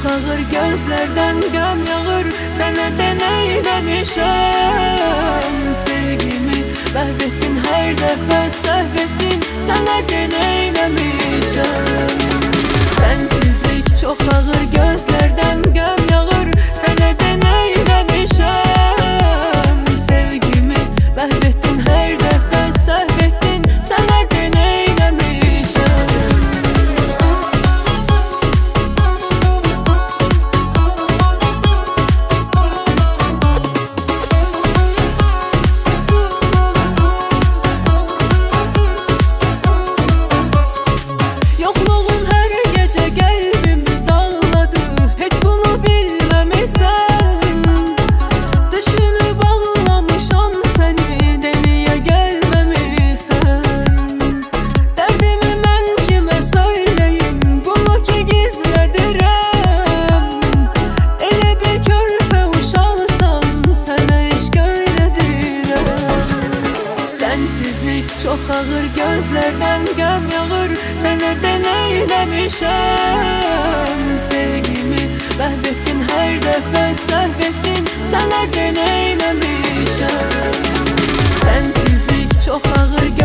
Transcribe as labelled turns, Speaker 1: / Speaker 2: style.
Speaker 1: ağır, gözlerden göm yağır. Sənədən eyləmişəm sevgimi, məhv etdin hər dəfə, səhv etdin. Sənədən eyləmişəm. Sensizlik çox ağır, gözlərdən göm yağır. Sənədən eyləmişəm sevgimi, məhv etdin hər dəfə, səhv etdin. Sənədən eyləmişəm. Yoxluğun hər gecə qəlbimi dağladı, heç bunu bilməmisən. Düşünüb ağlamışam səni, deliyə gəlməmisən. Dərdimi mən kimə söyləyim, bunu ki gizlədirəm. Elə bir körpə uşaqsan, sənə işq öyrədirəm. Sensizlik çox ağır, gözlərdən göm yağır. Sənədən eyləmişəm sevgimi, məhv etdin hər dəfə, səhv etdin. Sənədən eyləmişəm. Sensizlik çox ağır,